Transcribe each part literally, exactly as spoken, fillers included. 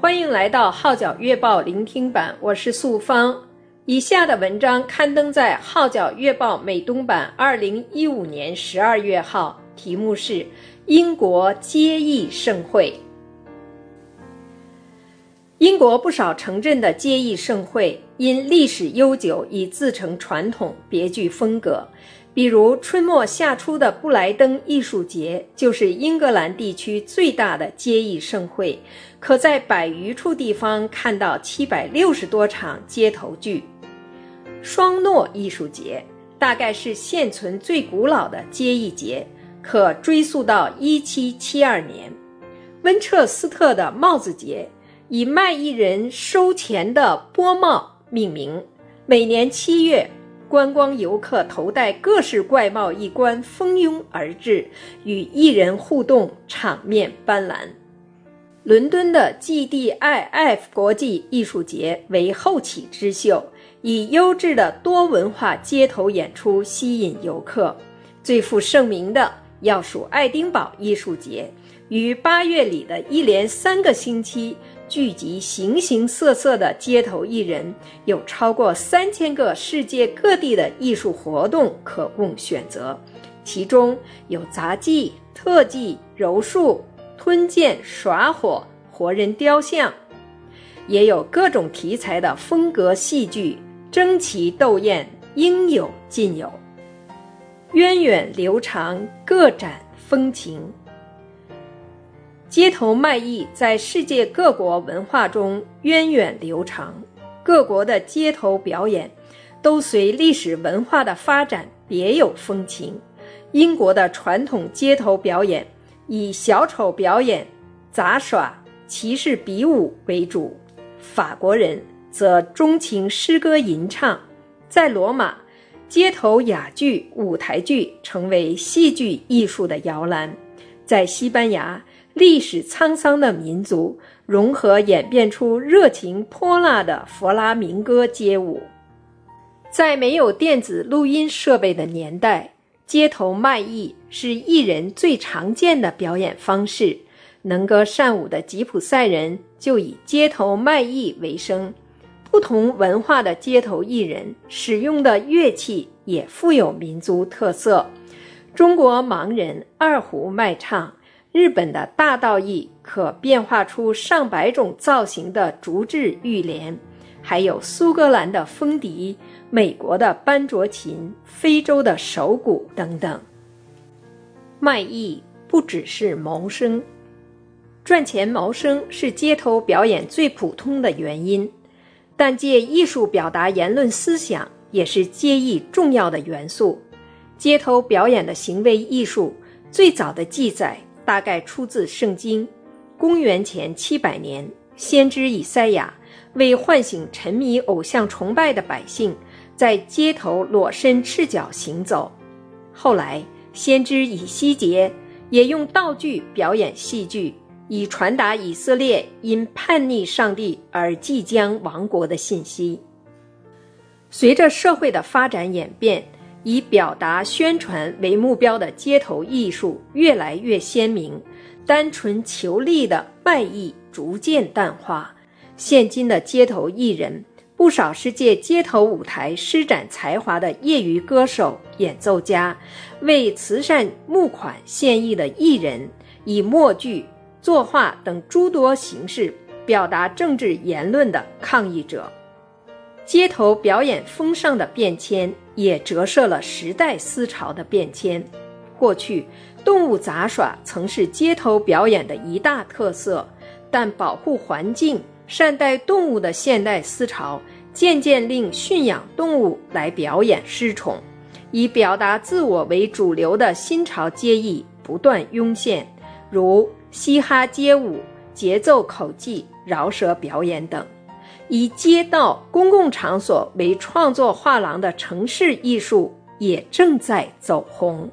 欢迎来到号角月报聆听版，我是素芳。以下的文章刊登在号角月报美东版二零一五年十二月号，题目是英国接义盛会。英国不少城镇的接义盛会因历史悠久已自成传统，别具风格。比如春末夏初的布莱登艺术节就是英格兰地区最大的接义盛会，可在百余处地方看到七百六十多场街头剧。双诺艺术节大概是现存最古老的接义节，可追溯到一七七二年。温彻斯特的帽子节以卖艺人收钱的波帽命名，每年七月观光游客头戴各式怪帽一冠蜂拥而至，与艺人互动，场面斑斓。伦敦的 G D I F 国际艺术节为后起之秀，以优质的多文化街头演出吸引游客。最负盛名的要数爱丁堡艺术节，于八月里的一连三个星期聚集形形色色的街头艺人，有超过三千个世界各地的艺术活动可供选择，其中有杂技、特技、柔术、吞剑、耍火、活人雕像，也有各种题材的风格戏剧，争奇斗艳，应有尽有，源远流长，各展风情。街头卖艺在世界各国文化中源远流长，各国的街头表演都随历史文化的发展别有风情。英国的传统街头表演以小丑表演、杂耍、骑士比武为主，法国人则钟情诗歌吟唱。在罗马，街头哑剧、舞台剧成为戏剧艺术的摇篮。在西班牙，历史沧桑的民族融合演变出热情泼辣的佛拉明戈街舞。在没有电子录音设备的年代，街头卖艺是艺人最常见的表演方式。能歌善舞的吉普赛人就以街头卖艺为生。不同文化的街头艺人使用的乐器也富有民族特色。中国盲人二胡卖唱，日本的大道艺可变化出上百种造型的竹制玉莲，还有苏格兰的风笛、美国的班卓琴、非洲的手鼓等等。卖艺不只是谋生，赚钱谋生是街头表演最普通的原因，但借艺术表达言论思想也是接义重要的元素。街头表演的行为艺术最早的记载大概出自圣经。公元前七百年，先知以赛亚为唤醒沉迷偶像崇拜的百姓，在街头裸身赤脚行走。后来先知以西结也用道具表演戏剧，以传达以色列因叛逆上帝而即将亡国的信息。随着社会的发展演变，以表达宣传为目标的街头艺术越来越鲜明，单纯求利的卖艺逐渐淡化。现今的街头艺人不少是借街头舞台施展才华的业余歌手、演奏家，为慈善募款献艺的艺人，以默剧、作画等诸多形式表达政治言论的抗议者。街头表演风尚的变迁也折射了时代思潮的变迁。过去，动物杂耍曾是街头表演的一大特色，但保护环境、善待动物的现代思潮渐渐令驯养动物来表演失宠，以表达自我为主流的新潮街艺不断涌现，如嘻哈街舞、节奏口技、饶舌表演等。以街道、公共场所为创作画廊的城市艺术也正在走红。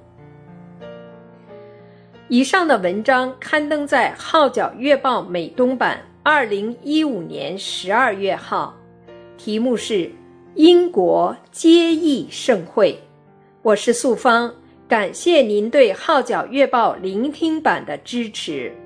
以上的文章刊登在号角月报美东版二零一五年十二月号，题目是英国接义盛会。我是素芳，感谢您对号角月报聆听版的支持。